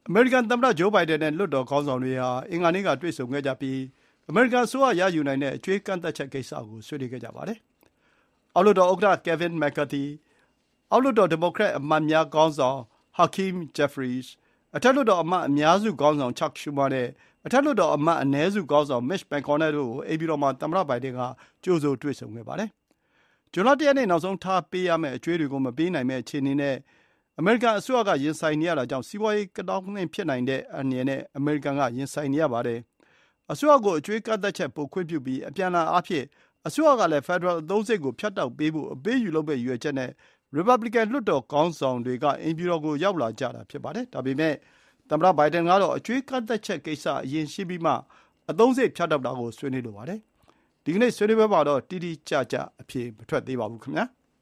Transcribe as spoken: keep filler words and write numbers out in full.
အမေရိကန်သမ္မတဂျိုးဘိုင်ဒန်နဲ့လွှတ်တော်ခေါင်းဆောင်တွေဟာအင်္ဂါနေ့ကတွေ့ဆုံခဲ့ကြပြီးအမေရိကန်အစိုးရရယူနိုင်တဲ့အကြွေးကန့်သတ်ချက်ကိစ္စကိုဆွေးနွေးခဲ့ကြပါတယ်။အောက်လွှတ်တော်ဥက္ကဋ္ဌ Kevin McCarthy ၊ အောက်လွှတ်တော်ဒီမိုကရက်အမတ်များခေါင်းဆောင် Hakeem Jeffries ၊ အထက်လွှတ်တော်အမတ်အများစုခေါင်းဆောင် Chuck Schumer နဲ့အထက်လွှတ်တော်အမတ်အနည်းစုခေါင်းဆောင် Mitch McConnell တို့ကိုအိမ်ဖြူတော်မှာသမ္မတဘိုင်ဒန်ကကြိုဆိုတွေ့ဆုံခဲ့ပါတယ်။ဇွန်လတစ်ရက်နေ့နောက်ဆုံးထားပေးရမယ့်အကြွေးတွေကိုမပေးနိုင်မယ့်အခြေအနေနဲ့အမေရိကန်အစိုးရကရင်ဆိုင်နေရတာကြောင့်စီးပွားရေးကတောင်းနှင်းဖြစ်နိုင်တဲ့အန္တရာယ်နဲ့အမေရိကန်ကရင်ဆိုင်နေရပါတယ်။အစိုးရကိုအကြွေးကန့်သတ်ချက်ပိုခွင့်ပြုပြီးအပြန်အလှန်အားဖြင့်အစိုးရကလည်းဖက်ဒရယ်အသုံးစရိတ်ကိုဖြတ်တောက်ပေးဖို့အပေးအယူလုပ်မယ့်ရည်ရွယ်ချက်နဲ့ရီပတ်ဘလီကန်လွှတ်တော်ခေါင်းဆောင်တွေကအိမ်ဖြူတော်ကိုရောက်လာကြတာဖြစ်ပါတယ်။ဒါပေမဲ့သမ္မတဘိုင်ဒန်ကတော့အကြွေးကန့်သတ်ချက်ကိစ္စအရင်ရှင်းပြီးမှအသုံးစရိတ်ဖြတ်တောက်တာကိုဆွေးနွေးလိုပါတယ်။ဒီကနေ့ဆွေးနွေးပွဲမှာတော့တိတိကျကျအဖြေမထွက်သေးပါဘူးခင်ဗျာ။